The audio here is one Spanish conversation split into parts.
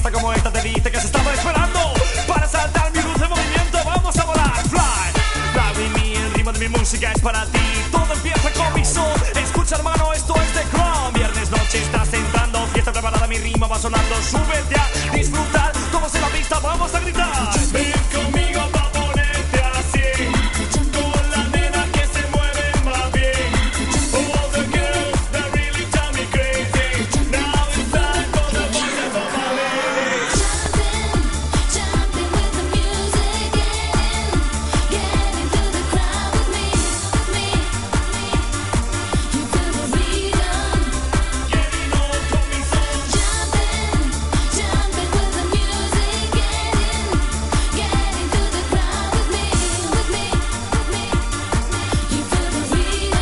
fiesta como esta te dice que se estaba esperando para saltar mi luz de movimiento. Vamos a volar, fly, fly with me. El ritmo de mi música es para ti. Todo empieza con mi son. Escucha, hermano, esto es The Crown. Viernes noche estás entrando, fiesta preparada, mi ritmo va sonando. Súbete a disfrutar, todos en la pista, vamos a gritar. Ven conmigo pa' ponerte así, con la nena que se mueve más bien. All the girls that really drive me crazy. Now it's time for the boys and for my ladies. Jumping with the music, get into the crowd with me. You feel the rhythm. Getting on con mi son. Jumping with the music, get into the crowd with me. You feel the rhythm.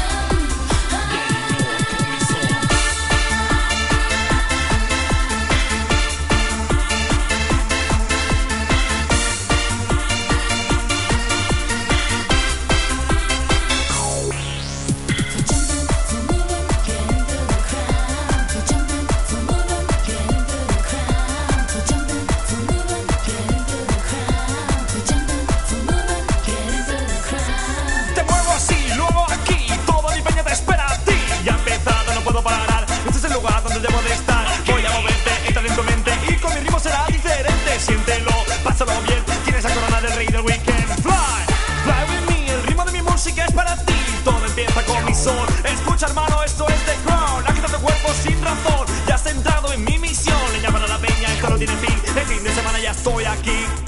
Te muevo así, luego aquí, todo mi peña te espera a ti. Ya ha empezado, no puedo parar, este es el lugar donde debo de estar. Voy a moverte, entra en tu mente y con mi ritmo será diferente. Siéntelo, pásalo bien, tienes la corona del rey del weekend. Fly, fly with me, el ritmo de mi música es para ti. Todo empieza con mi son. Escucha, hermano, esto es The Crown. Agita tu cuerpo sin razón, ya has entrado en mi misión. Leña para la peña, esto no tiene fin. El fin de semana ya estoy aquí.